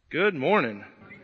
Good morning.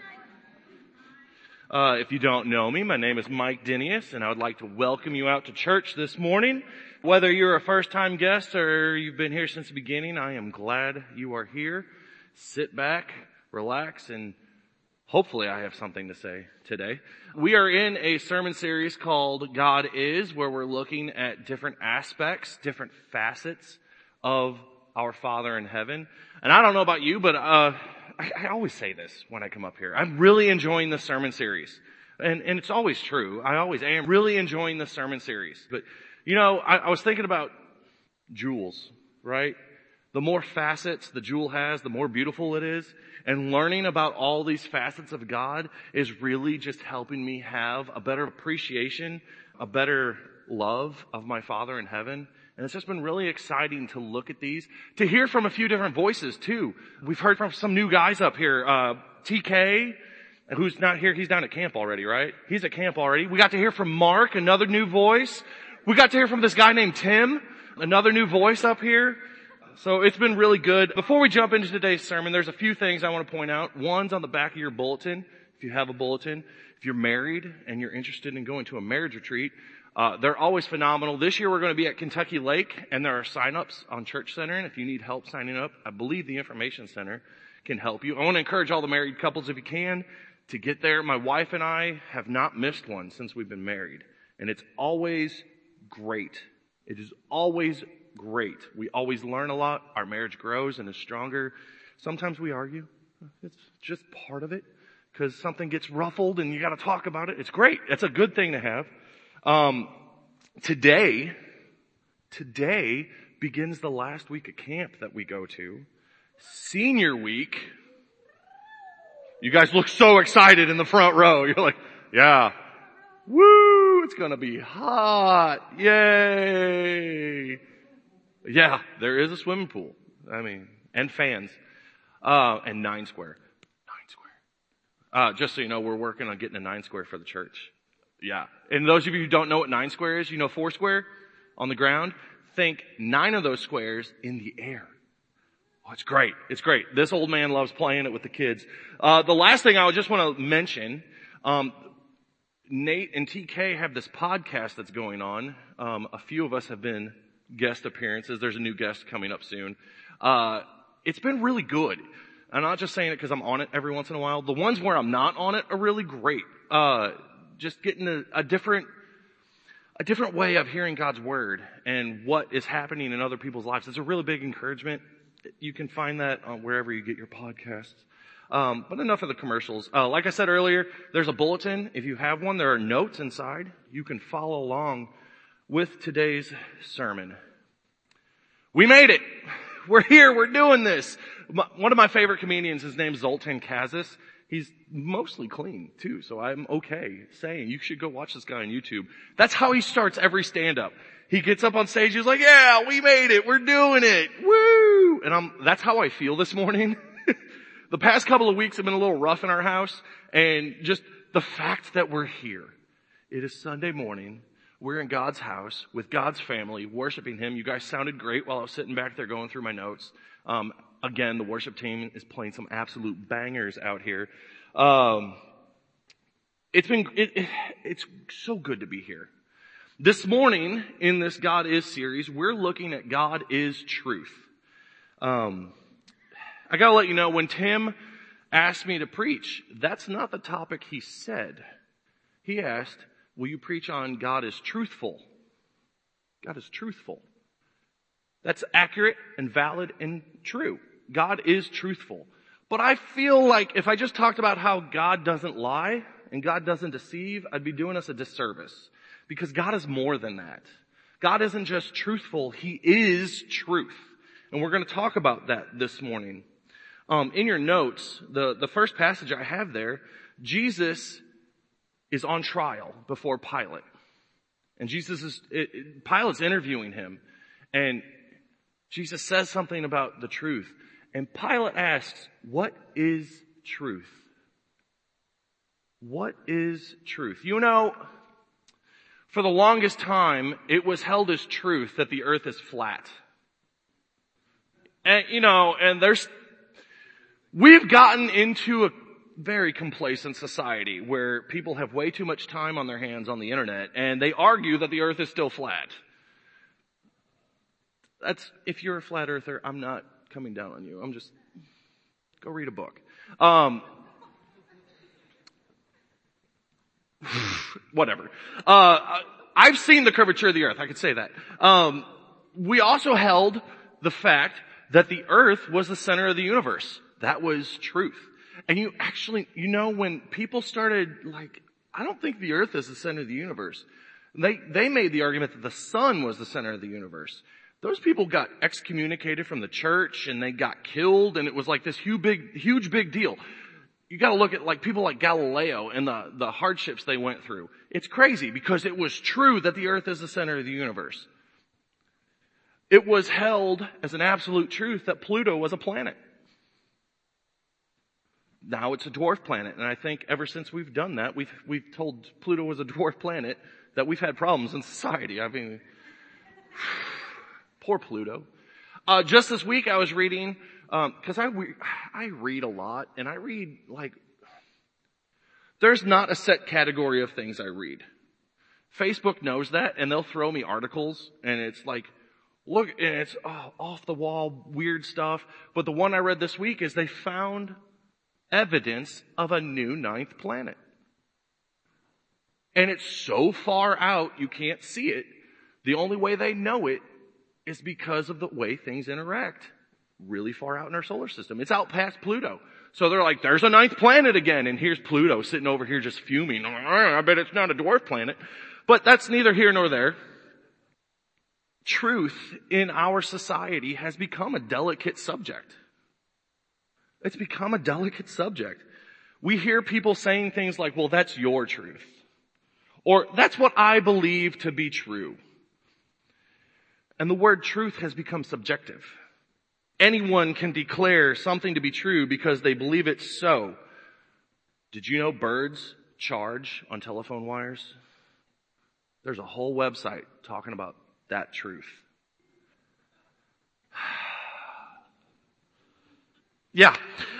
If you don't know me, my name is Mike Dinius, and I would like to welcome you out to church this morning. Whether you're a first-time guest or you've been here since the beginning, I am glad you are here. Sit back, relax, and hopefully I have something to say today. We are in a sermon series called God Is, where we're looking at different aspects, different facets of our Father in heaven. And I don't know about you, but I always say this when I come up here. I'm really enjoying this sermon series. And it's always true. I always am really enjoying this sermon series. But, you know, I was thinking about jewels, right? The more facets the jewel has, the more beautiful it is. And learning about all these facets of God is really just helping me have a better appreciation, a better love of my Father in heaven. And it's just been really exciting to look at these, to hear from a few different voices too. We've heard from some new guys up here. TK, who's not here, he's down at camp already, right? He's at camp already. We got to hear from Mark, another new voice. We got to hear from this guy named Tim, another new voice up here. So it's been really good. Before we jump into today's sermon, there's a few things I want to point out. One's on the back of your bulletin, if you have a bulletin. If you're married and you're interested in going to a marriage retreat, they're always phenomenal. This year we're going to be at Kentucky Lake, and there are sign-ups on Church Center. And if you need help signing up, I believe the Information Center can help you. I want to encourage all the married couples, if you can, to get there. My wife and I have not missed one since we've been married. And it's always great. It is always great. We always learn a lot. Our marriage grows and is stronger. Sometimes we argue. It's just part of it because something gets ruffled and you got to talk about it. It's great. It's a good thing to have. Today begins the last week of camp that we go to. Senior week. You guys look so excited in the front row. You're like, yeah. Woo! It's gonna be hot. Yay! Yeah, there is a swimming pool. And fans. And 9 square. 9 square. Just so you know, we're working on getting a 9 square for the church. Yeah. And those of you who don't know what 9 square is, you know 4 square on the ground? Think 9 of those squares in the air. Oh, it's great. It's great. This old man loves playing it with the kids. The last thing I would just want to mention, Nate and TK have this podcast that's going on. A few of us have been guest appearances. There's a new guest coming up soon. It's been really good. I'm not just saying it because I'm on it every once in a while. The ones where I'm not on it are really great. Just getting a different way of hearing God's word and what is happening in other people's lives. It's a really big encouragement. You can find that on wherever you get your podcasts. But enough of the commercials. Like I said earlier, there's a bulletin. If you have one, there are notes inside. You can follow along with today's sermon. We made it. We're here. We're doing this. One of my favorite comedians, his name's Zoltan Kazis. He's mostly clean too, so I'm okay saying you should go watch this guy on YouTube. That's how he starts every stand-up. He gets up on stage, he's like, yeah, we made it, we're doing it, woo! And that's how I feel this morning. The past couple of weeks have been a little rough in our house, and just the fact that we're here. It is Sunday morning, we're in God's house with God's family, worshiping Him. You guys sounded great while I was sitting back there going through my notes. Again, the worship team is playing some absolute bangers out here. It's so good to be here. This morning in this God Is series, we're looking at God is truth. I gotta let you know, when Tim asked me to preach, that's not the topic he said. He asked, will you preach on God is truthful? God is truthful. That's accurate and valid and true. God is truthful. But I feel like if I just talked about how God doesn't lie and God doesn't deceive, I'd be doing us a disservice. Because God is more than that. God isn't just truthful, He is truth. And we're going to talk about that this morning. In your notes, the first passage I have there, Jesus is on trial before Pilate. And Pilate's interviewing him. And Jesus says something about the truth. And Pilate asks, what is truth? What is truth? You know, for the longest time, it was held as truth that the earth is flat. And, you know, and We've gotten into a very complacent society where people have way too much time on their hands on the internet and they argue that the earth is still flat. If you're a flat earther, I'm not coming down on you. I'm just, go read a book. Whatever. I've seen the curvature of the earth. I could say that. We also held the fact that the earth was the center of the universe. That was truth. And when people started I don't think the earth is the center of the universe. They made the argument that the sun was the center of the universe. Those people got excommunicated from the church and they got killed, and it was like this huge big deal. You gotta look at people like Galileo and the hardships they went through. It's crazy because it was true that the earth is the center of the universe. It was held as an absolute truth that Pluto was a planet. Now it's a dwarf planet, and I think ever since we've done that, we've told Pluto was a dwarf planet, that we've had problems in society. I mean, poor Pluto. Just this week I was reading, cause I read a lot, and I read there's not a set category of things I read. Facebook knows that, and they'll throw me articles, and it's look, and it's off the wall, weird stuff. But the one I read this week is they found evidence of a new ninth planet. And it's so far out you can't see it. The only way they know it is because of the way things interact really far out in our solar system. It's out past Pluto. So they're like, there's a ninth planet again, and here's Pluto sitting over here just fuming. I bet it's not a dwarf planet. But that's neither here nor there. Truth in our society has become a delicate subject. It's become a delicate subject. We hear people saying things like, well, that's your truth. Or, that's what I believe to be true. And the word truth has become subjective. Anyone can declare something to be true because they believe it so. Did you know birds charge on telephone wires? There's a whole website talking about that truth. Yeah.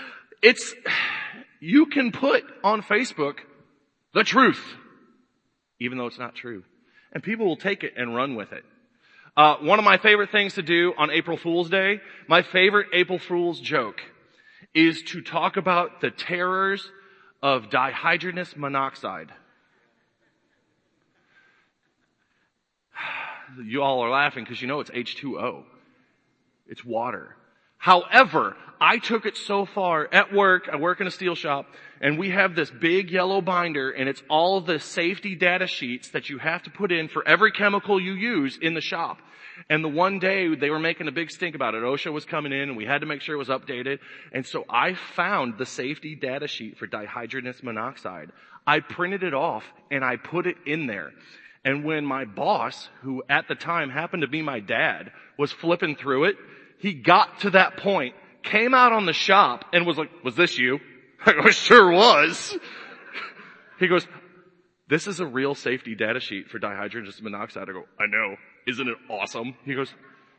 You can put on Facebook the truth, even though it's not true. And people will take it and run with it. One of my favorite things to do on April Fool's Day, my favorite April Fool's joke, is to talk about the terrors of dihydrogenous monoxide. You all are laughing because you know it's H2O. It's water. However, I took it so far at work. I work in a steel shop, and we have this big yellow binder, and it's all of the safety data sheets that you have to put in for every chemical you use in the shop. And the one day they were making a big stink about it. OSHA was coming in, and we had to make sure it was updated. And so I found the safety data sheet for dihydrogenous monoxide. I printed it off, and I put it in there. And when my boss, who at the time happened to be my dad, was flipping through it, he got to that point, came out on the shop, and was like, was this you? I go, sure was. He goes, this is a real safety data sheet for dihydrogenous monoxide. I go, I know. Isn't it awesome? He goes,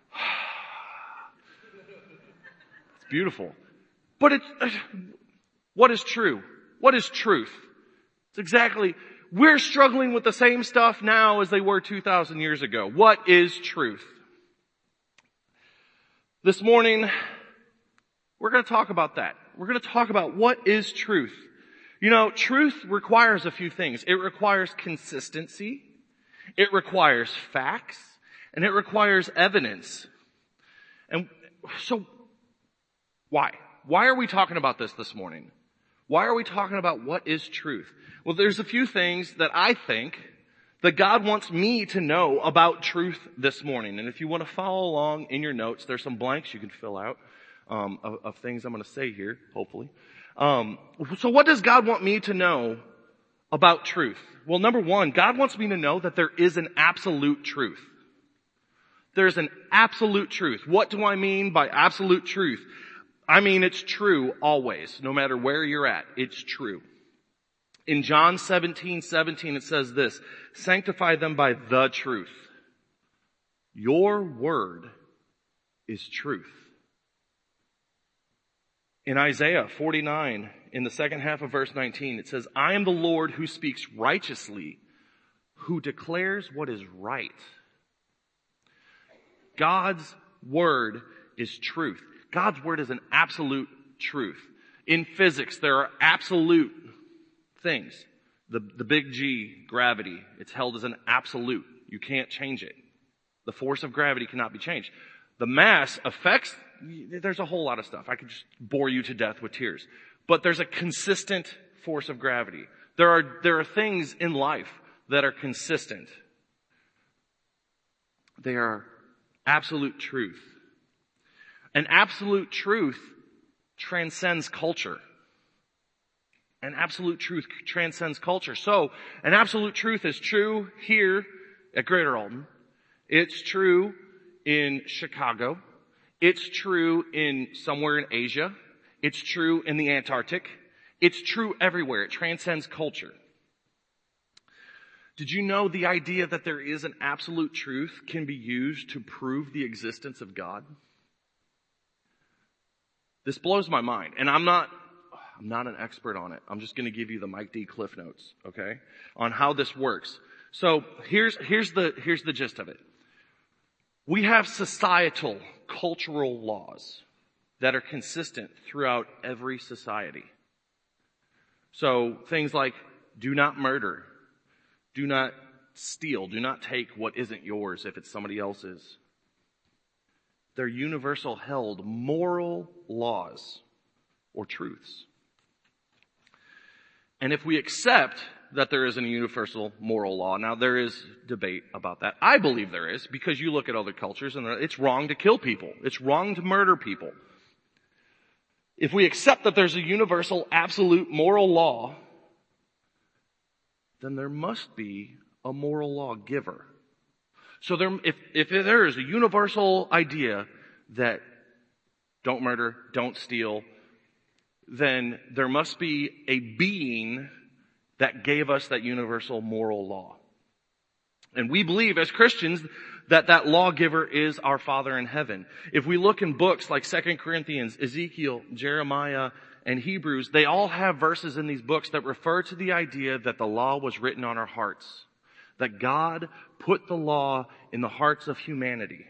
it's beautiful. But what is true? What is truth? It's exactly, we're struggling with the same stuff now as they were 2,000 years ago. What is truth? This morning, we're going to talk about that. We're going to talk about what is truth. You know, truth requires a few things. It requires consistency. It requires facts. And it requires evidence. And so, why? Why are we talking about this morning? Why are we talking about what is truth? Well, there's a few things that I think that God wants me to know about truth this morning. And if you want to follow along in your notes, there's some blanks you can fill out of things I'm going to say here, hopefully. So what does God want me to know about truth? Well, number one, God wants me to know that there is an absolute truth. There's an absolute truth. What do I mean by absolute truth? I mean it's true always, no matter where you're at. It's true. In John 17:17, it says this, sanctify them by the truth. Your word is truth. In Isaiah 49, in the second half of verse 19, it says, I am the Lord who speaks righteously, who declares what is right. God's word is truth. God's word is an absolute truth. In physics, there are absolute things. The big G, gravity, it's held as an absolute. You can't change it. The force of gravity cannot be changed. The mass affects, there's a whole lot of stuff. I could just bore you to death with tears. But there's a consistent force of gravity. There are things in life that are consistent. They are absolute truth. And absolute truth transcends culture. And absolute truth transcends culture. So, an absolute truth is true here at Greater Alton. It's true in Chicago. It's true in somewhere in Asia. It's true in the Antarctic. It's true everywhere. It transcends culture. Did you know the idea that there is an absolute truth can be used to prove the existence of God? This blows my mind. And I'm not an expert on it. I'm just going to give you the Mike D. Cliff Notes, okay, on how this works. So here's the gist of it. We have societal, cultural laws that are consistent throughout every society. So things like do not murder, do not steal, do not take what isn't yours if it's somebody else's. They're universal held moral laws or truths. And if we accept that there is a universal moral law, now there is debate about that. I believe there is, because you look at other cultures and it's wrong to kill people. It's wrong to murder people. If we accept that there's a universal, absolute moral law, then there must be a moral law giver. So if there is a universal idea that don't murder, don't steal, then there must be a being that gave us that universal moral law. And we believe as Christians that lawgiver is our Father in heaven. If we look in books like 2 Corinthians, Ezekiel, Jeremiah, and Hebrews, they all have verses in these books that refer to the idea that the law was written on our hearts. That God put the law in the hearts of humanity.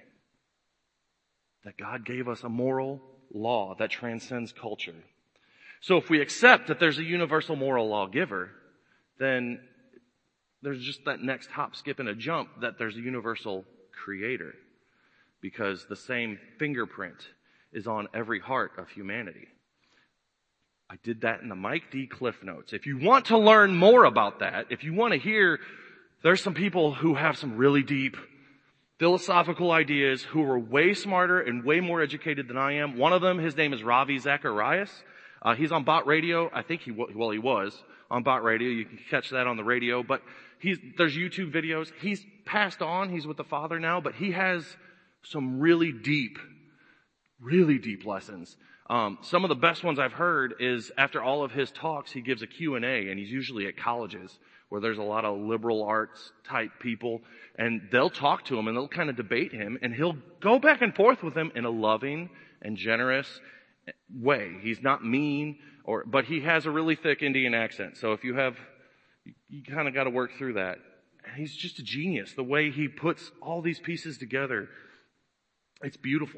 That God gave us a moral law that transcends culture. So if we accept that there's a universal moral lawgiver, then there's just that next hop, skip, and a jump that there's a universal creator. Because the same fingerprint is on every heart of humanity. I did that in the Mike D. Cliff Notes. If you want to learn more about that, if you want to hear, there's some people who have some really deep philosophical ideas who are way smarter and way more educated than I am. One of them, his name is Ravi Zacharias. He's on Bot Radio. I think he was on Bot Radio. You can catch that on the radio. But there's YouTube videos. He's passed on. He's with the Father now. But he has some really deep lessons. Some of the best ones I've heard is after all of his talks, he gives a Q&A, and he's usually at colleges where there's a lot of liberal arts type people, and they'll talk to him and they'll kind of debate him, and he'll go back and forth with them in a loving and generous way. He's not mean, but he has a really thick Indian accent. So if you kind of got to work through that. He's just a genius. The way he puts all these pieces together, it's beautiful.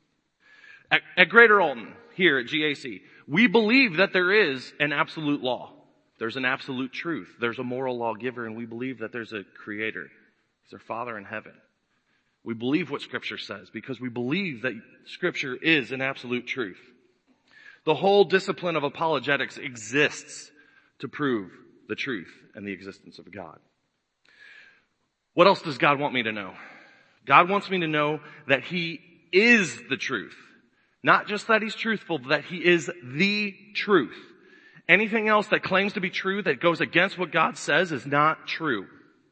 At Greater Alton, here at GAC, we believe that there is an absolute law. There's an absolute truth. There's a moral lawgiver, and we believe that there's a creator. He's our Father in heaven. We believe what Scripture says because we believe that Scripture is an absolute truth. The whole discipline of apologetics exists to prove the truth and the existence of God. What else does God want me to know? God wants me to know that He is the truth. Not just that He's truthful, but that He is the truth. Anything else that claims to be true that goes against what God says is not true.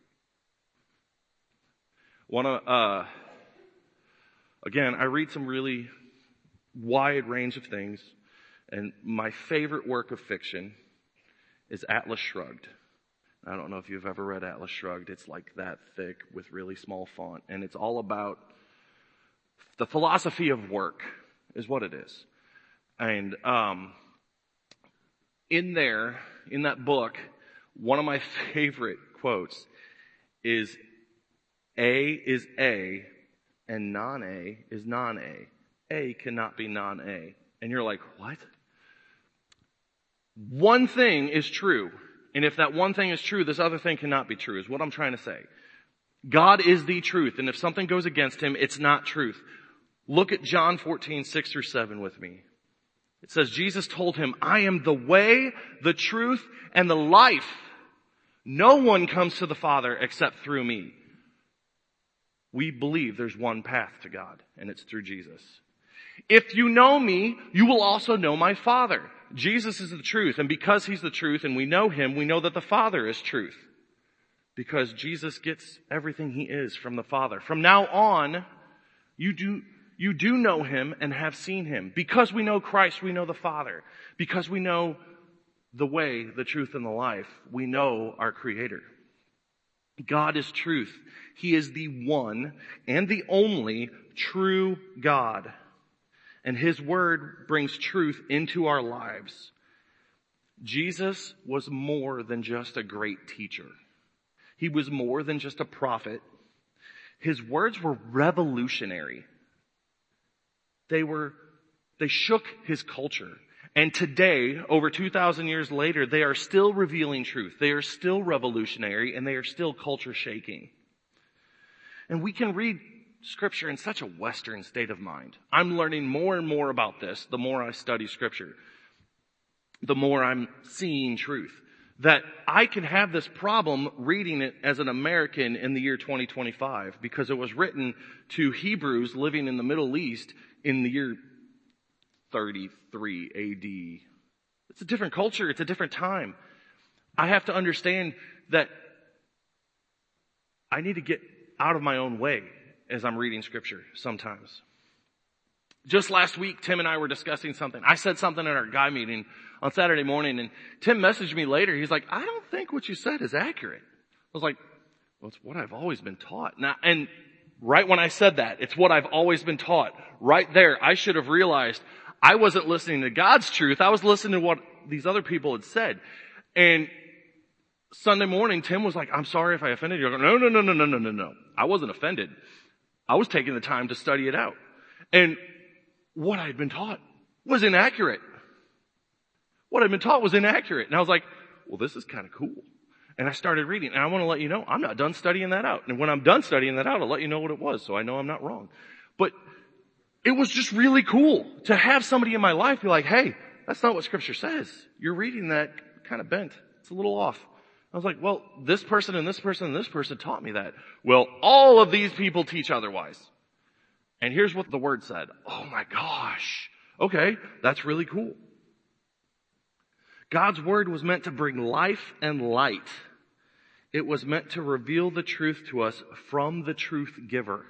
Again, I read some really wide range of things, and my favorite work of fiction is Atlas Shrugged. I don't know if you've ever read Atlas Shrugged. It's like that thick with really small font, and it's all about the philosophy of work is what it is. And in that book, one of my favorite quotes is A is A and non-A is non-A. A cannot be non-A. And you're like, what? One thing is true. And if that one thing is true, this other thing cannot be true, is what I'm trying to say. God is the truth. And if something goes against him, it's not truth. Look at John 14, 6 through 7 with me. It says, Jesus told him, I am the way, the truth, and the life. No one comes to the Father except through me. We believe there's one path to God, and it's through Jesus. If you know me, you will also know my Father. Jesus is the truth, and because he's the truth and we know him, we know that the Father is truth. Because Jesus gets everything he is from the Father. From now on, you do know him and have seen him. Because we know Christ, we know the Father. Because we know the way, the truth, and the life, we know our Creator. God is truth. He is the one and the only true God. And his word brings truth into our lives. Jesus was more than just a great teacher. He was more than just a prophet. His words were revolutionary. They shook his culture. And today, over 2,000 years later, they are still revealing truth. They are still revolutionary, and they are still culture shaking. And we can read Scripture in such a Western state of mind. I'm learning more and more about this the more I study Scripture. The more I'm seeing truth. That I can have this problem reading it as an American in the year 2025 because it was written to Hebrews living in the Middle East in the year 33 AD. It's a different culture. It's a different time. I have to understand that I need to get out of my own way as I'm reading Scripture sometimes. Just last week, Tim and I were discussing something. I said something at our guy meeting on Saturday morning, and Tim messaged me later. He's like, I don't think what you said is accurate. I was like, well, it's what I've always been taught. Now, and right when I said that, it's what I've always been taught. Right there, I should have realized I wasn't listening to God's truth. I was listening to what these other people had said. And Sunday morning, Tim was like, I'm sorry if I offended you. I go, no. I wasn't offended. I was taking the time to study it out. And what I had been taught was inaccurate. What I'd been taught was inaccurate. And I was like, well, this is kind of cool. And I started reading. And I want to let you know, I'm not done studying that out. And when I'm done studying that out, I'll let you know what it was so I know I'm not wrong. But it was just really cool to have somebody in my life be like, hey, that's not what Scripture says. You're reading that kind of bent. It's a little off. I was like, well, this person and this person and this person taught me that. Well, all of these people teach otherwise. And here's what the word said. Oh my gosh. Okay, that's really cool. God's word was meant to bring life and light. It was meant to reveal the truth to us from the truth giver.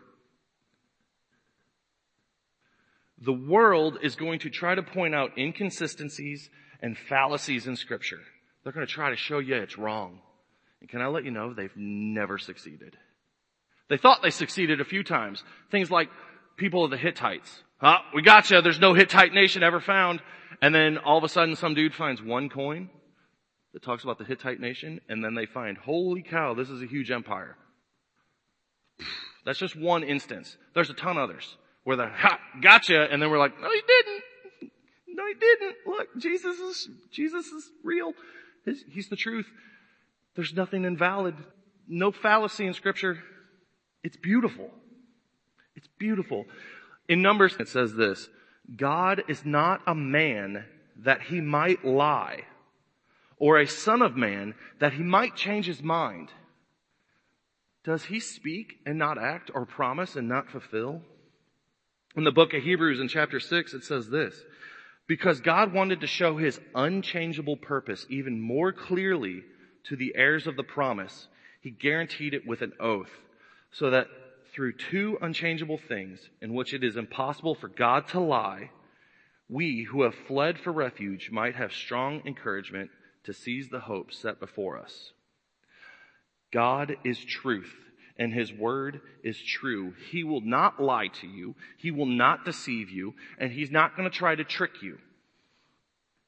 The world is going to try to point out inconsistencies and fallacies in Scripture. They're going to try to show you it's wrong. And can I let you know, they've never succeeded. They thought they succeeded a few times. Things like people of the Hittites. We gotcha, there's no Hittite nation ever found. And then all of a sudden some dude finds one coin that talks about the Hittite nation, and then they find, holy cow, this is a huge empire. That's just one instance. There's a ton of others where they're, gotcha, and then we're like, no, he didn't. No, he didn't. Look, Jesus is real. He's the truth. There's nothing invalid. No fallacy in Scripture. It's beautiful. It's beautiful. In Numbers, it says this, God is not a man that he might lie, or a son of man that he might change his mind. Does he speak and not act, or promise and not fulfill? In the book of Hebrews in chapter 6, it says this, because God wanted to show his unchangeable purpose even more clearly to the heirs of the promise, he guaranteed it with an oath, so that through two unchangeable things in which it is impossible for God to lie, we who have fled for refuge might have strong encouragement to seize the hope set before us. God is truth, and his word is true. He will not lie to you. He will not deceive you, and he's not going to try to trick you.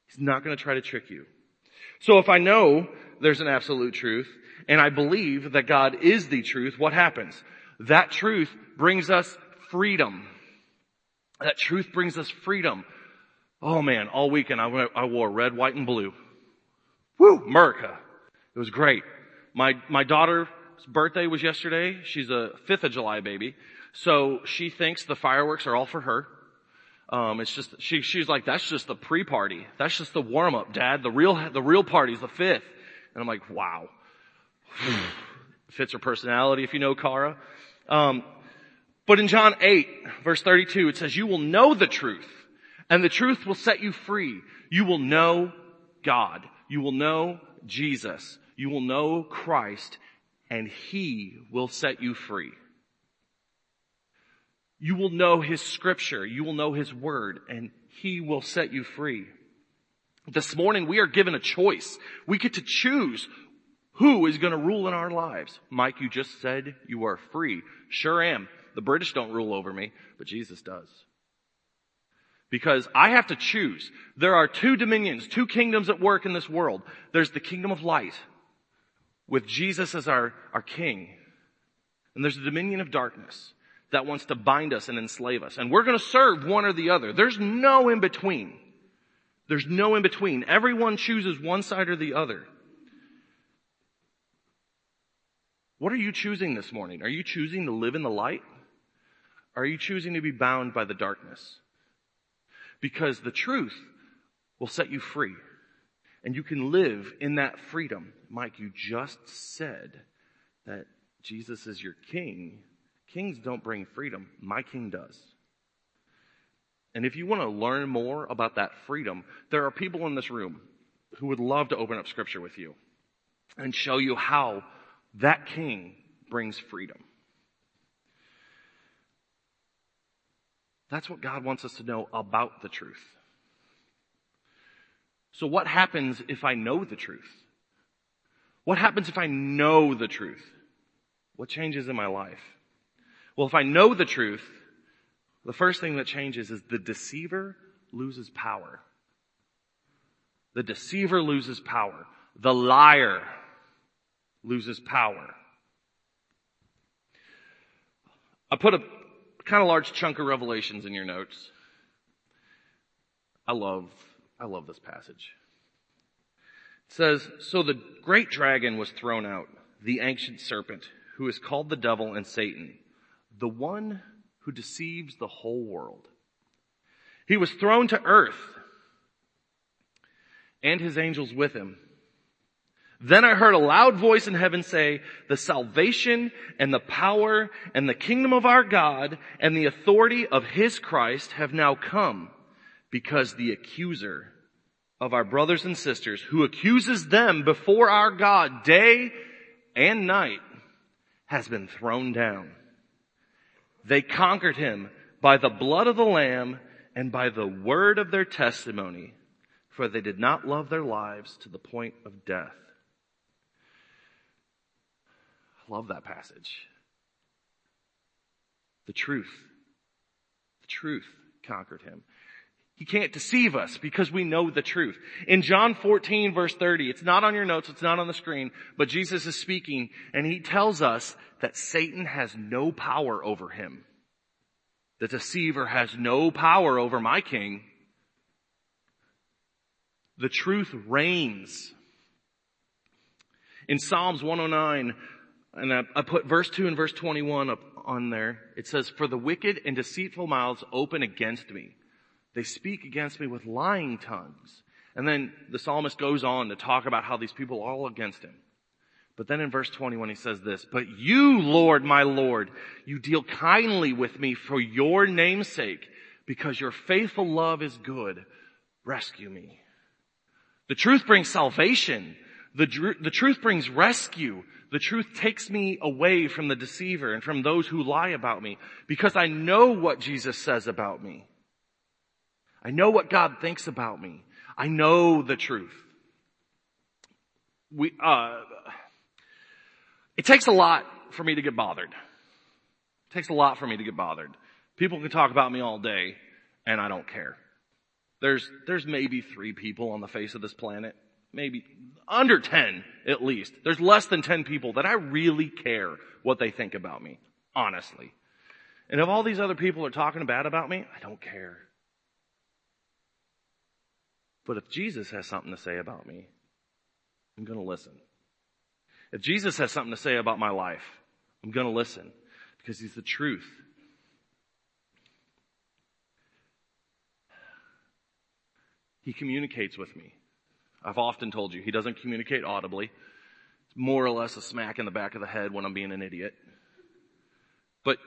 He's not going to try to trick you. So if I know there's an absolute truth and I believe that God is the truth, what happens? That truth brings us freedom. That truth brings us freedom. Oh man, all weekend I wore red, white, and blue. Woo! America. It was great. My daughter's birthday was yesterday. She's a 5th of July baby. So she thinks the fireworks are all for her. It's just, she's like, that's just the pre-party. That's just the warm-up, Dad. The real party's the 5th. And I'm like, wow. Fits her personality if you know Cara. But in John 8, verse 32, it says, you will know the truth, and the truth will set you free. You will know God. You will know Jesus. You will know Christ, and He will set you free. You will know His scripture. You will know His word, and He will set you free. This morning we are given a choice. We get to choose who is going to rule in our lives. Mike, you just said you are free. Sure am. The British don't rule over me, but Jesus does. Because I have to choose. There are 2 dominions, 2 kingdoms at work in this world. There's the kingdom of light, with Jesus as our king. And there's the dominion of darkness that wants to bind us and enslave us. And we're going to serve one or the other. There's no in between. There's no in between. Everyone chooses one side or the other. What are you choosing this morning? Are you choosing to live in the light? Or are you choosing to be bound by the darkness? Because the truth will set you free. And you can live in that freedom. Mike, you just said that Jesus is your king. Kings don't bring freedom. My king does. And if you want to learn more about that freedom, there are people in this room who would love to open up scripture with you and show you how that king brings freedom. That's what God wants us to know about the truth. So what happens if I know the truth? What happens if I know the truth? What changes in my life? Well, if I know the truth, the first thing that changes is the deceiver loses power. The deceiver loses power. The liar loses power. I put a kind of large chunk of Revelations in your notes. I love this passage. It says, so the great dragon was thrown out, the ancient serpent, who is called the devil and Satan, the one who deceives the whole world. He was thrown to earth, and his angels with him. Then I heard a loud voice in heaven say, the salvation and the power and the kingdom of our God and the authority of His Christ have now come, because the accuser of our brothers and sisters, who accuses them before our God day and night, has been thrown down. They conquered him by the blood of the Lamb and by the word of their testimony, for they did not love their lives to the point of death. I love that passage. The truth conquered him. He can't deceive us because we know the truth. In John 14 verse 30, it's not on your notes, it's not on the screen, but Jesus is speaking and He tells us that Satan has no power over him. The deceiver has no power over my king. The truth reigns. In Psalms 109, and I put verse 2 and verse 21 up on there, it says, for the wicked and deceitful mouths open against me. They speak against me with lying tongues. And then the psalmist goes on to talk about how these people are all against him. But then in verse 21 he says this, but you, Lord, my Lord, you deal kindly with me for your name's sake, because your faithful love is good. Rescue me. The truth brings salvation. The truth brings rescue. The truth takes me away from the deceiver and from those who lie about me, because I know what Jesus says about me. I know what God thinks about me. I know the truth. It takes a lot for me to get bothered. It takes a lot for me to get bothered. People can talk about me all day, and I don't care. There's maybe 3 people on the face of this planet, maybe under 10 at least. There's less than 10 people that I really care what they think about me, honestly. And if all these other people are talking bad about me, I don't care. But if Jesus has something to say about me, I'm going to listen. If Jesus has something to say about my life, I'm going to listen because he's the truth. He communicates with me. I've often told you, he doesn't communicate audibly. It's more or less a smack in the back of the head when I'm being an idiot. But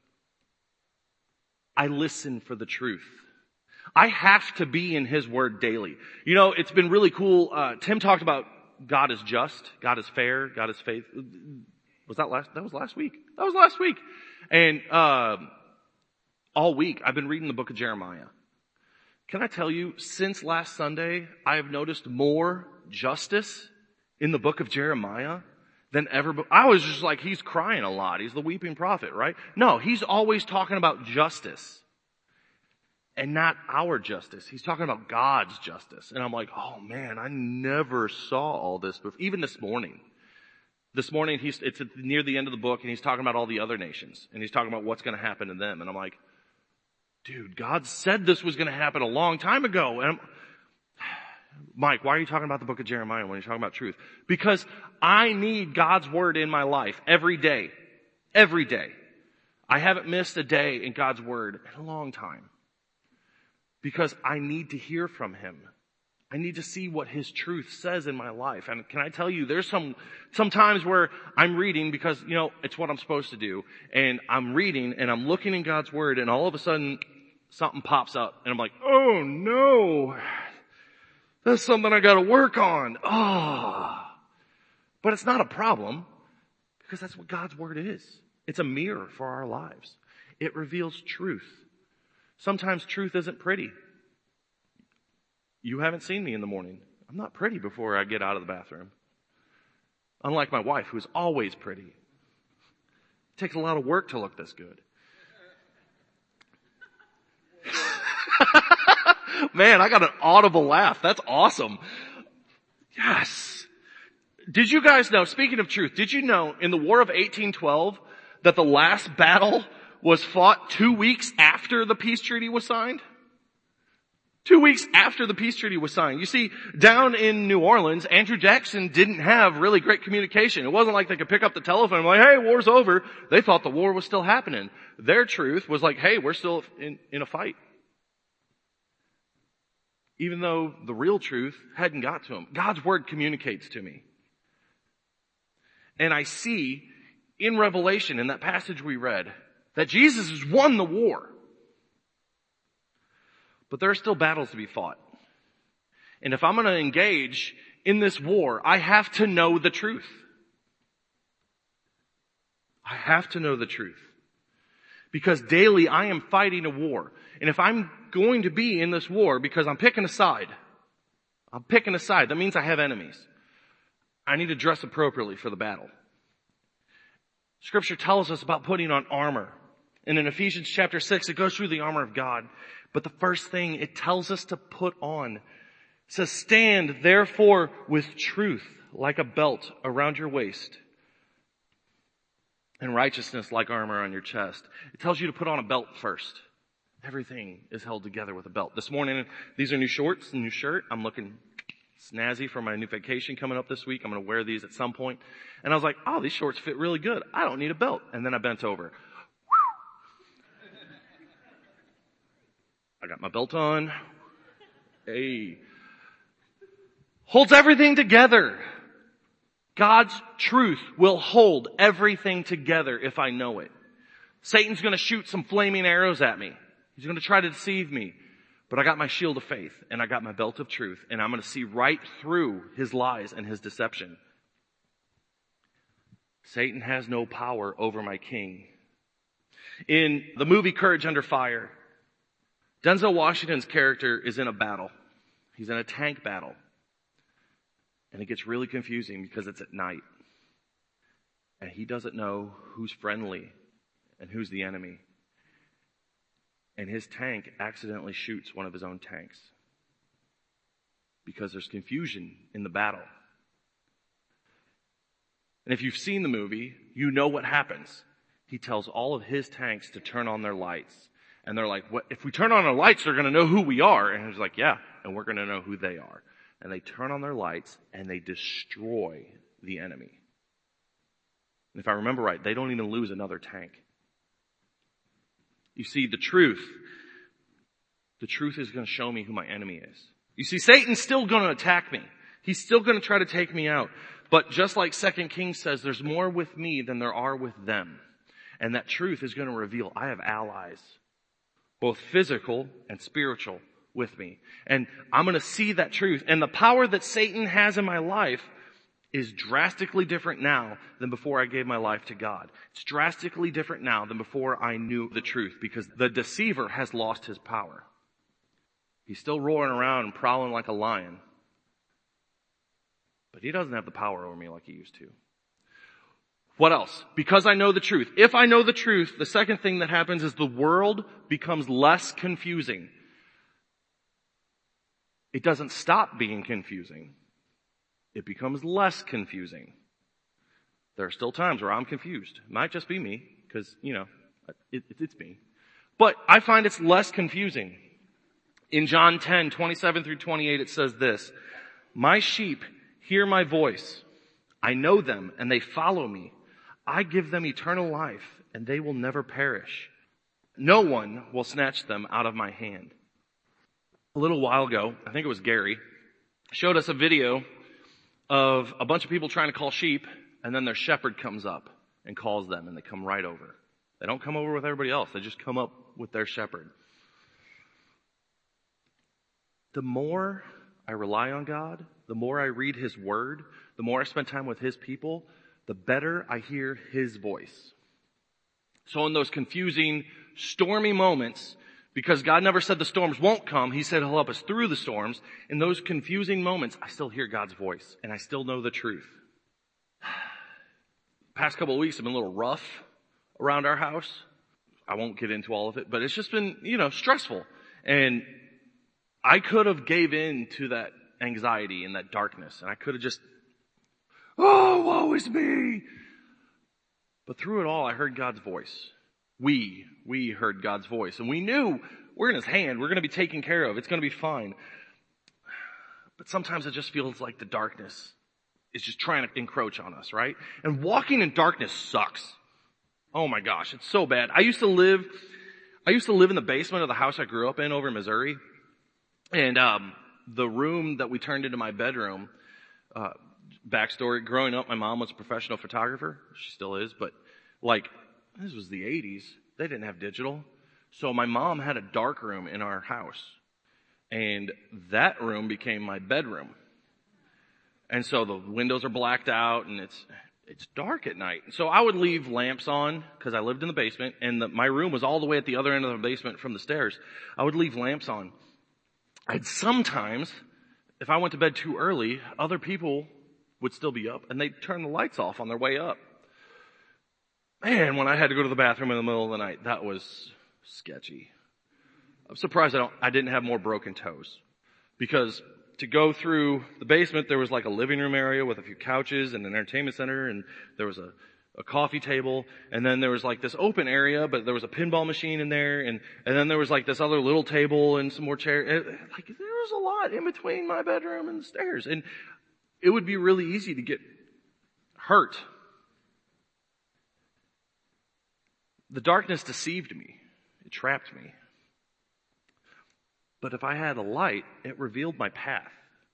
I listen for the truth. I have to be in his word daily. You know, it's been really cool. Tim talked about God is just, God is fair, God is faith. That was last week. That was last week. And all week I've been reading the book of Jeremiah. Can I tell you, since last Sunday, I have noticed more justice in the book of Jeremiah than ever. I was just like, he's crying a lot. He's the weeping prophet, right? No, he's always talking about justice. And not our justice. He's talking about God's justice. And I'm like, oh man, I never saw all this before. Even this morning. This morning, it's near the end of the book, and he's talking about all the other nations. And he's talking about what's going to happen to them. And I'm like, dude, God said this was going to happen a long time ago. And Mike, why are you talking about the book of Jeremiah when you're talking about truth? Because I need God's word in my life every day. Every day. I haven't missed a day in God's word in a long time. Because I need to hear from him. I need to see what his truth says in my life. And can I tell you, there's some times where I'm reading because, you know, it's what I'm supposed to do. And I'm reading and I'm looking in God's word and all of a sudden something pops up and I'm like, oh no, that's something I gotta work on. Oh, but it's not a problem because that's what God's word is. It's a mirror for our lives. It reveals truth. Sometimes truth isn't pretty. You haven't seen me in the morning. I'm not pretty before I get out of the bathroom. Unlike my wife, who's always pretty. It takes a lot of work to look this good. Man, I got an audible laugh. That's awesome. Yes. Did you guys know, speaking of truth, did you know in the War of 1812 that the last battle was fought 2 weeks after the peace treaty was signed? 2 weeks after the peace treaty was signed. You see, down in New Orleans, Andrew Jackson didn't have really great communication. It wasn't like they could pick up the telephone and be like, hey, war's over. They thought the war was still happening. Their truth was like, hey, we're still in a fight. Even though the real truth hadn't got to them. God's word communicates to me. And I see in Revelation, in that passage we read, that Jesus has won the war. But there are still battles to be fought. And if I'm going to engage in this war, I have to know the truth. I have to know the truth. Because daily I am fighting a war. And if I'm going to be in this war because I'm picking a side, that means I have enemies. I need to dress appropriately for the battle. Scripture tells us about putting on armor. And in Ephesians chapter 6, it goes through the armor of God. But the first thing it tells us to put on, it says, stand therefore with truth like a belt around your waist and righteousness like armor on your chest. It tells you to put on a belt first. Everything is held together with a belt. This morning, these are new shorts, a new shirt. I'm looking snazzy for my new vacation coming up this week. I'm going to wear these at some point. And I was like, oh, these shorts fit really good. I don't need a belt. And then I bent over. I got my belt on. Hey. Holds everything together. God's truth will hold everything together if I know it. Satan's going to shoot some flaming arrows at me. He's going to try to deceive me. But I got my shield of faith and I got my belt of truth and I'm going to see right through his lies and his deception. Satan has no power over my king. In the movie Courage Under Fire, Denzel Washington's character is in a battle. He's in a tank battle. And it gets really confusing because it's at night. And he doesn't know who's friendly and who's the enemy. And his tank accidentally shoots one of his own tanks. because there's confusion in the battle. And if you've seen the movie, you know what happens. He tells all of his tanks to turn on their lights. And they're like, what? If we turn on our lights, they're going to know who we are. And he's like, yeah, and we're going to know who they are. And they turn on their lights and they destroy the enemy. And if I remember right, they don't even lose another tank. You see, the truth is going to show me who my enemy is. You see, Satan's still going to attack me. He's still going to try to take me out. But just like 2 Kings says, there's more with me than there are with them. And that truth is going to reveal I have allies, both physical and spiritual, with me. And I'm going to see that truth. And the power that Satan has in my life is drastically different now than before I gave my life to God. It's drastically different now than before I knew the truth, because the deceiver has lost his power. He's still roaring around and prowling like a lion. But he doesn't have the power over me like he used to. What else? Because I know the truth. If I know the truth, the second thing that happens is the world becomes less confusing. It doesn't stop being confusing. It becomes less confusing. There are still times where I'm confused. It might just be me, because, it's me. But I find it's less confusing. In John 10, 27 through 28, it says this, "My sheep hear my voice. I know them, and they follow me. I give them eternal life, and they will never perish. No one will snatch them out of my hand." A little while ago, I think it was Gary, showed us a video of a bunch of people trying to call sheep, and then their shepherd comes up and calls them, and they come right over. They don't come over with everybody else. They just come up with their shepherd. The more I rely on God, the more I read His Word, the more I spend time with His people, the better I hear His voice. So in those confusing, stormy moments, because God never said the storms won't come, He said He'll help us through the storms. In those confusing moments, I still hear God's voice, and I still know the truth. Past couple of weeks have been a little rough around our house. I won't get into all of it, but it's just been, stressful. And I could have gave in to that anxiety and that darkness, and I could have just, woe is me. But through it all, I heard God's voice. We heard God's voice, and we knew we're in His hand. We're going to be taken care of. It's going to be fine. But sometimes it just feels like the darkness is just trying to encroach on us, right? And walking in darkness sucks. Oh my gosh, it's so bad. I used to live in the basement of the house I grew up in over in Missouri. And the room that we turned into my bedroom, backstory, growing up, my mom was a professional photographer. She still is, but this was the 80s. They didn't have digital. So my mom had a dark room in our house. And that room became my bedroom. And so the windows are blacked out and it's dark at night. So I would leave lamps on because I lived in the basement, and my room was all the way at the other end of the basement from the stairs. I would leave lamps on. I'd sometimes, if I went to bed too early, other people would still be up and they'd turn the lights off on their way up. Man, when I had to go to the bathroom in the middle of the night, that was sketchy. I'm surprised I didn't have more broken toes, because to go through the basement, there was like a living room area with a few couches and an entertainment center, and there was a coffee table, and then there was like this open area, but there was a pinball machine in there, and then there was like this other little table and some more chairs. Like, there was a lot in between my bedroom and the stairs, and it would be really easy to get hurt. The darkness deceived me. It trapped me. But if I had a light, it revealed my path.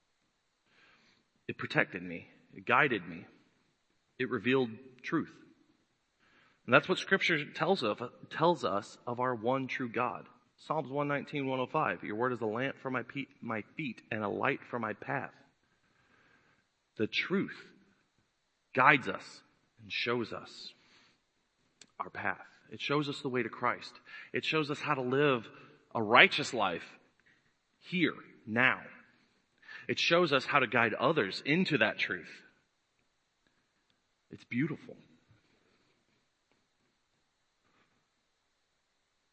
It protected me. It guided me. It revealed truth. And that's what Scripture tells us of our one true God. Psalms 119, 105. Your word is a lamp for my feet and a light for my path. The truth guides us and shows us our path. It shows us the way to Christ. It shows us how to live a righteous life here, now. It shows us how to guide others into that truth. It's beautiful.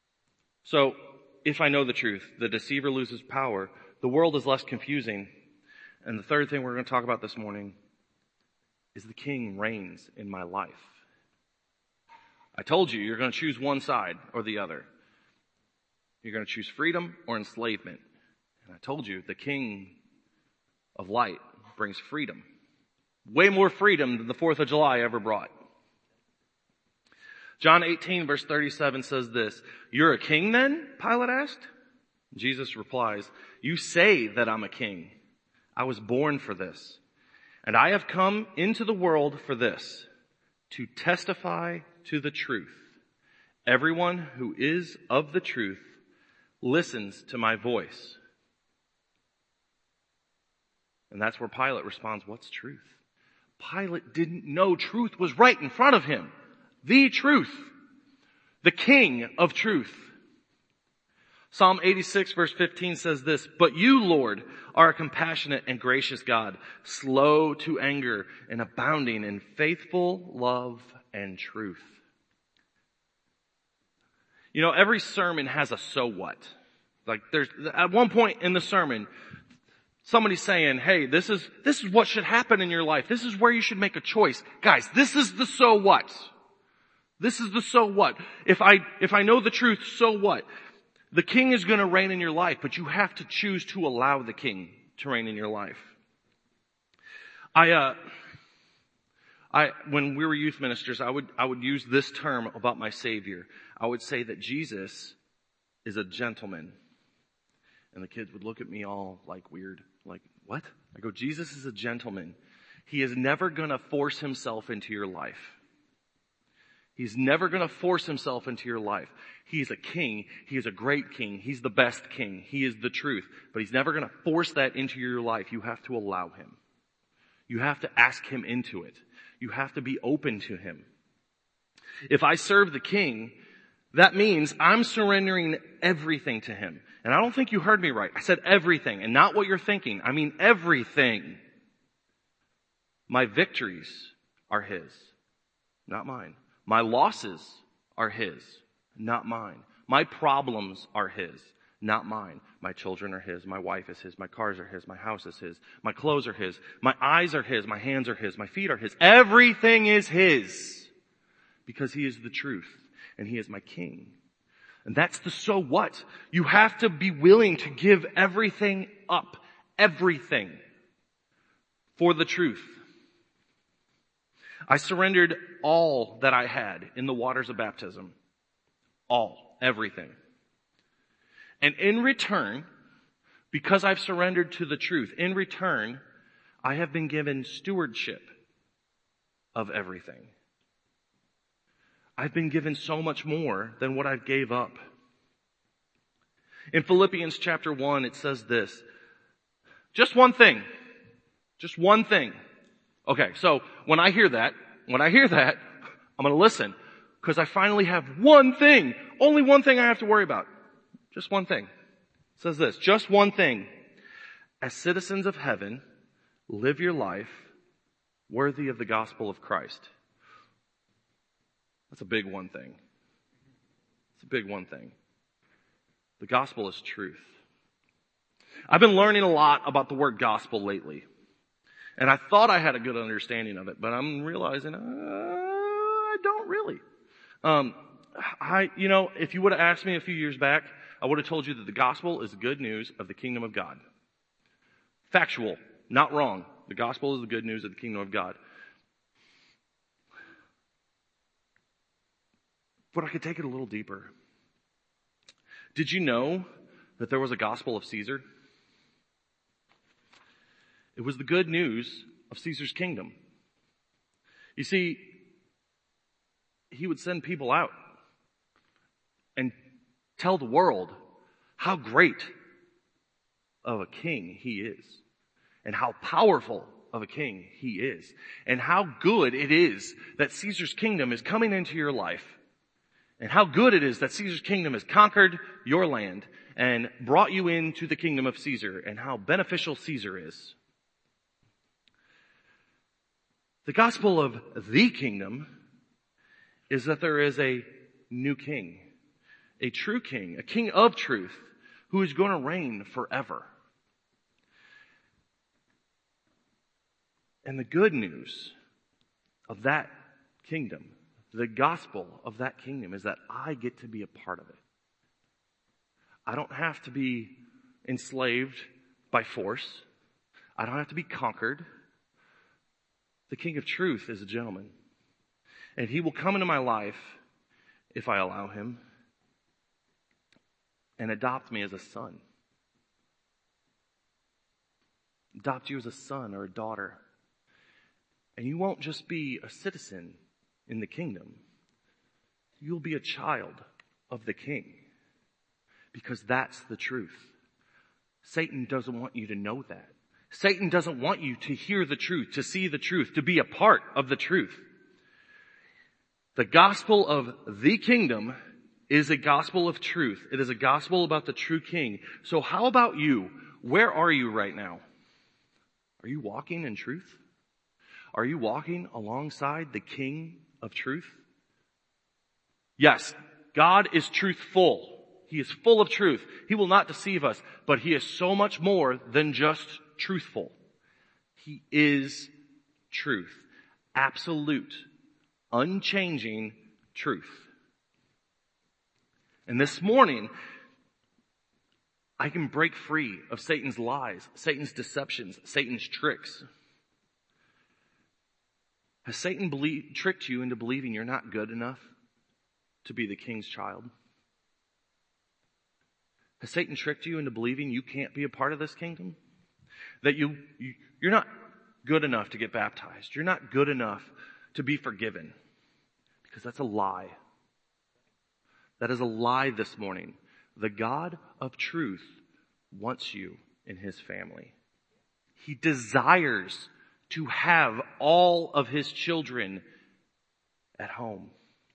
So, if I know the truth, the deceiver loses power, the world is less confusing, And the third thing we're going to talk about this morning is the King reigns in my life. I told you, you're going to choose one side or the other. You're going to choose freedom or enslavement. And I told you, the King of light brings freedom. Way more freedom than the 4th of July ever brought. John 18 verse 37 says this, "You're a king then?" Pilate asked. Jesus replies, "You say that I'm a king. I was born for this. And I have come into the world for this, to testify to the truth. Everyone who is of the truth listens to my voice." And that's where Pilate responds, what's truth? Pilate didn't know truth was right in front of him. The truth. The King of truth. Psalm 86 verse 15 says this, "But you, Lord, are a compassionate and gracious God, slow to anger and abounding in faithful love and truth." You know, every sermon has a so what. Like there's, at one point in the sermon, somebody's saying, hey, this is what should happen in your life. This is where you should make a choice. Guys, this is the so what. This is the so what. If I know the truth, so what? The King is going to reign in your life, but you have to choose to allow the King to reign in your life. When we were youth ministers, I would use this term about my Savior. I would say that Jesus is a gentleman. And the kids would look at me all like weird, like, what? I go, Jesus is a gentleman. He is never going to force himself into your life. He's never going to force himself into your life. He's a king. He is a great king. He's the best king. He is the truth. But he's never going to force that into your life. You have to allow him. You have to ask him into it. You have to be open to him. If I serve the King, that means I'm surrendering everything to him. And I don't think you heard me right. I said everything, and not what you're thinking. I mean everything. My victories are his, not mine. My losses are his, not mine. My problems are his, not mine. My children are his. My wife is his. My cars are his. My house is his. My clothes are his. My eyes are his. My hands are his. My feet are his. Everything is his. Because he is the truth. And he is my King. And that's the so what. You have to be willing to give everything up. Everything. For the truth. I surrendered all that I had in the waters of baptism. All. Everything. And in return, because I've surrendered to the truth, in return, I have been given stewardship of everything. I've been given so much more than what I gave up. In Philippians chapter 1, it says this. Just one thing. Just one thing. Okay, so when I hear that, I'm going to listen. Because I finally have one thing. Only one thing I have to worry about. Just one thing. It says this. Just one thing. As citizens of heaven, live your life worthy of the gospel of Christ. That's a big one thing. It's a big one thing. The gospel is truth. I've been learning a lot about the word gospel lately. And I thought I had a good understanding of it, but I'm realizing I don't really. If you would have asked me a few years back, I would have told you that the gospel is the good news of the kingdom of God. Factual, not wrong. The gospel is the good news of the kingdom of God. But I could take it a little deeper. Did you know that there was a gospel of Caesar? It was the good news of Caesar's kingdom. You see, he would send people out and tell the world how great of a king he is and how powerful of a king he is and how good it is that Caesar's kingdom is coming into your life and how good it is that Caesar's kingdom has conquered your land and brought you into the kingdom of Caesar and how beneficial Caesar is. The gospel of the kingdom is that there is a new king, a true king, a king of truth who is going to reign forever. And the good news of that kingdom, the gospel of that kingdom, is that I get to be a part of it. I don't have to be enslaved by force. I don't have to be conquered. The King of Truth is a gentleman. And he will come into my life, if I allow him, and adopt me as a son. Adopt you as a son or a daughter. And you won't just be a citizen in the kingdom. You'll be a child of the King. Because that's the truth. Satan doesn't want you to know that. Satan doesn't want you to hear the truth, to see the truth, to be a part of the truth. The gospel of the kingdom is a gospel of truth. It is a gospel about the true King. So how about you? Where are you right now? Are you walking in truth? Are you walking alongside the King of truth? Yes, God is truthful. He is full of truth. He will not deceive us, but he is so much more than just truthful. He is truth. Absolute, unchanging truth. And this morning, I can break free of Satan's lies, Satan's deceptions, Satan's tricks. Has Satan tricked you into believing you're not good enough to be the King's child? Has Satan tricked you into believing you can't be a part of this kingdom? That you're not good enough to get baptized. You're not good enough to be forgiven. Because that's a lie. That is a lie this morning. The God of truth wants you in his family. He desires to have all of his children at home.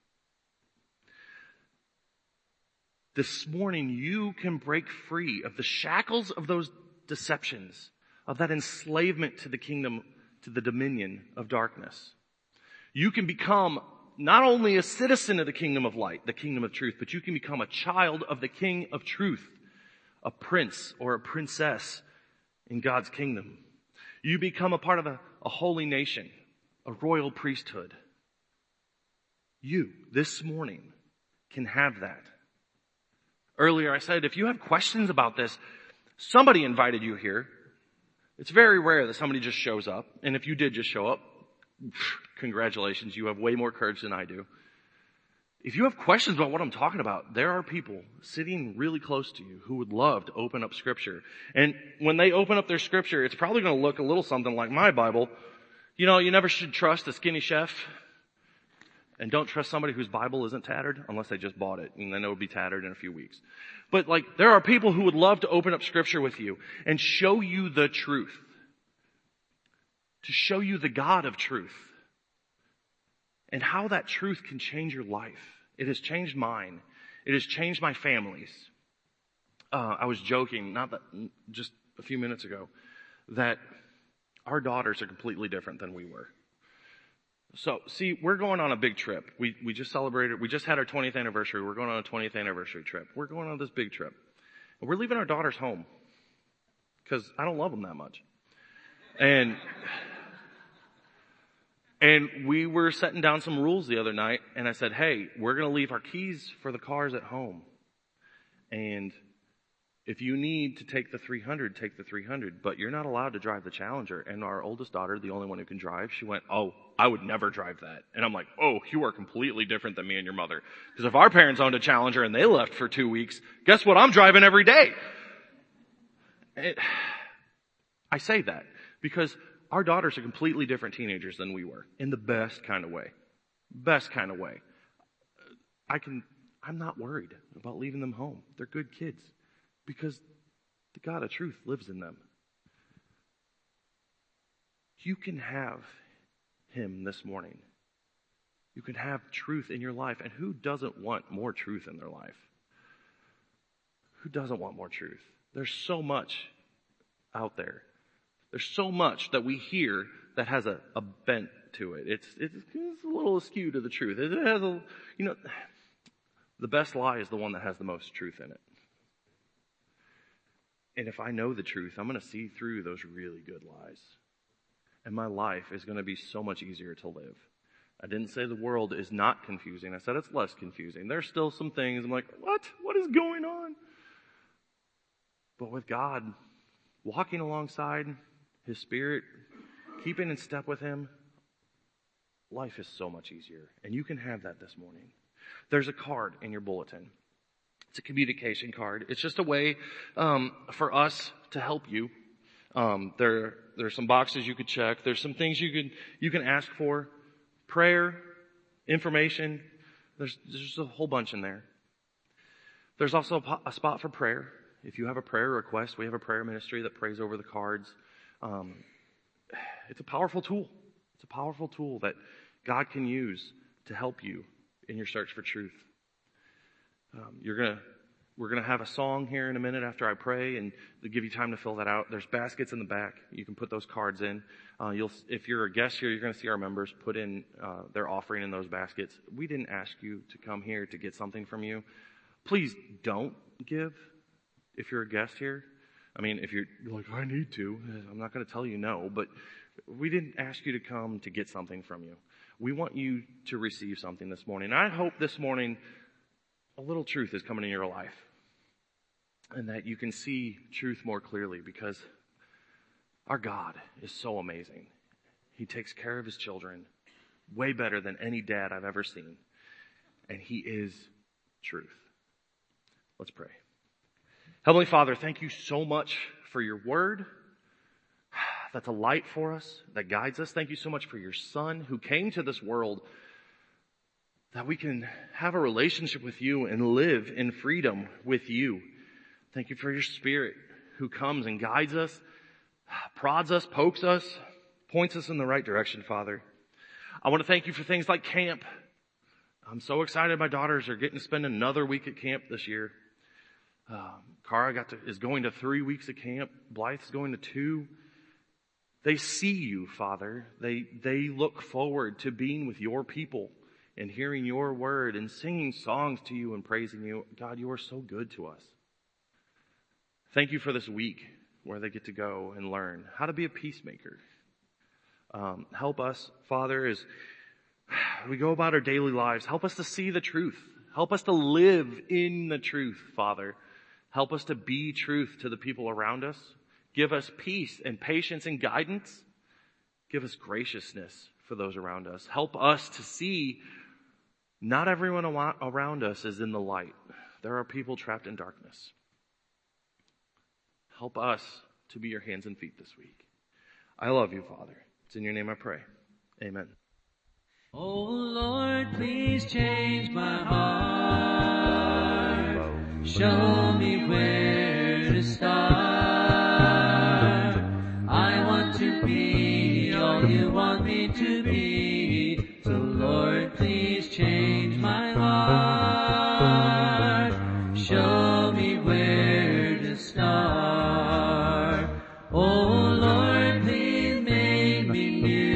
This morning, you can break free of the shackles of those deceptions, of that enslavement to the kingdom, to the dominion of darkness. You can become not only a citizen of the kingdom of light, the kingdom of truth, but you can become a child of the King of truth, a prince or a princess in God's kingdom. You become a part of a holy nation, a royal priesthood. You, this morning, can have that. Earlier I said, if you have questions about this, somebody invited you here. It's very rare that somebody just shows up. And if you did just show up, congratulations, you have way more courage than I do. If you have questions about what I'm talking about, there are people sitting really close to you who would love to open up Scripture. And when they open up their Scripture, it's probably going to look a little something like my Bible. You know, you never should trust a skinny chef. And don't trust somebody whose Bible isn't tattered unless they just bought it, and then it would be tattered in a few weeks. But there are people who would love to open up Scripture with you and show you the truth. To show you the God of truth. And how that truth can change your life. It has changed mine. It has changed my family's. I was joking, just a few minutes ago, that our daughters are completely different than we were. So, see, we're going on a big trip. We just had our 20th anniversary. We're going on a 20th anniversary trip. We're going on this big trip. And we're leaving our daughters home. Because I don't love them that much. And we were setting down some rules the other night, and I said, hey, we're going to leave our keys for the cars at home. And if you need to take the 300, take the 300, but you're not allowed to drive the Challenger. And our oldest daughter, the only one who can drive, she went, oh, I would never drive that. And I'm like, oh, you are completely different than me and your mother. Because if our parents owned a Challenger and they left for 2 weeks, guess what? I'm driving every day. I say that because our daughters are completely different teenagers than we were, in the best kind of way. Best kind of way. I'm not worried about leaving them home. They're good kids because the God of truth lives in them. You can have him this morning. You can have truth in your life. And who doesn't want more truth in their life? Who doesn't want more truth? There's so much out there. There's so much that we hear that has a bent to it. It's a little askew to the truth. It has the best lie is the one that has the most truth in it. And if I know the truth, I'm going to see through those really good lies. and my life is going to be so much easier to live. I didn't say the world is not confusing. I said it's less confusing. There's still some things I'm like, what? What is going on? But with God, walking alongside His Spirit, keeping in step with Him, life is so much easier. And you can have that this morning. There's a card in your bulletin. It's a communication card. It's just a way for us to help you. There's some boxes you could check. There's some things you can ask for. Prayer, information. There's just a whole bunch in there. There's also a spot for prayer. If you have a prayer request, we have a prayer ministry that prays over the cards. It's a powerful tool. It's a powerful tool that God can use to help you in your search for truth. We're gonna have a song here in a minute after I pray, and to give you time to fill that out. There's baskets in the back. You can put those cards in. If you're a guest here, you're gonna see our members put in their offering in those baskets. We didn't ask you to come here to get something from you. Please don't give if you're a guest here. I mean, if you're like, I need to, I'm not gonna tell you no, but we didn't ask you to come to get something from you. We want you to receive something this morning. I hope this morning a little truth is coming in your life and that you can see truth more clearly, because our God is so amazing. He takes care of His children way better than any dad I've ever seen. And He is truth. Let's pray. Heavenly Father, thank you so much for your word. That's a light for us, that guides us. Thank you so much for your Son who came to this world, that we can have a relationship with you and live in freedom with you. Thank you for your Spirit who comes and guides us, prods us, pokes us, points us in the right direction, Father. I want to thank you for things like camp. I'm so excited my daughters are getting to spend another week at camp this year. Cara is going to 3 weeks of camp. Blythe's going to 2. They see you, Father. They look forward to being with your people and hearing your word and singing songs to you and praising you. God, you are so good to us. Thank you for this week where they get to go and learn how to be a peacemaker. Help us, Father, as we go about our daily lives. Help us to see the truth. Help us to live in the truth, Father. Help us to be truth to the people around us. Give us peace and patience and guidance. Give us graciousness for those around us. Help us to see not everyone around us is in the light. There are people trapped in darkness. Help us to be your hands and feet this week. I love you, Father. It's in your name I pray. Amen. Oh Lord, please change my heart. Show me where to start. I want to be all you want me to be. So Lord, please change my heart. Show me where to start. Oh Lord, please make me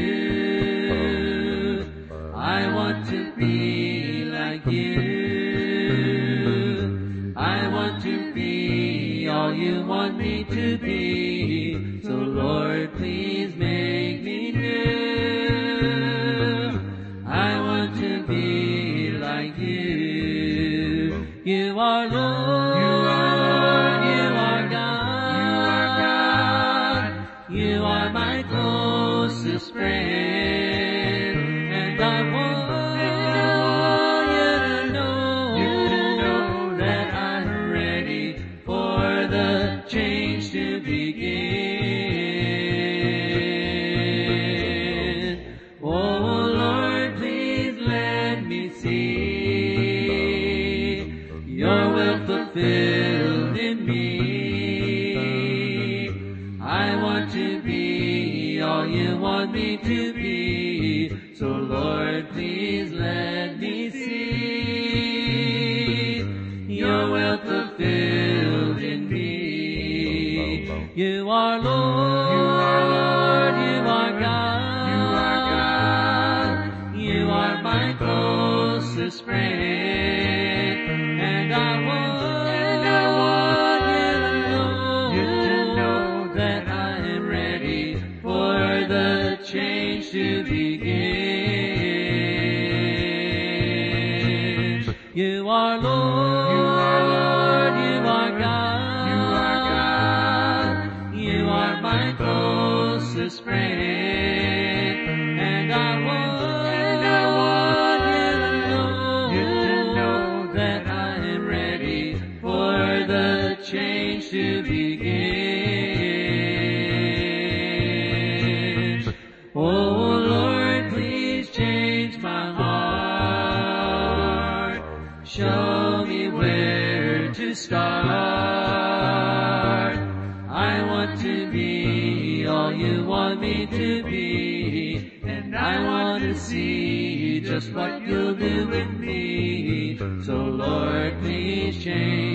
new. I want to be like you. I want to be all you want me to be. So Lord, please make me new. I want to be like you. You are Lord. You are God. You are my closest friend. And I want you to know that I'm ready for the change to begin. Oh Lord, please let me see your will fulfilled in me. I want to be all you want me to be. So Lord, please let me see your will fulfilled in me. You are Lord. You are God. You are my closest friend. And I want you to know that I am ready for the to begin. You are Lord, you are God, you are my closest friend, and I want you to know that I am ready for the change to begin. Oh Lord, please change my heart. Show me where to start. I want to be all you want me to be, and I want to see just what you'll do with me. So Lord, please change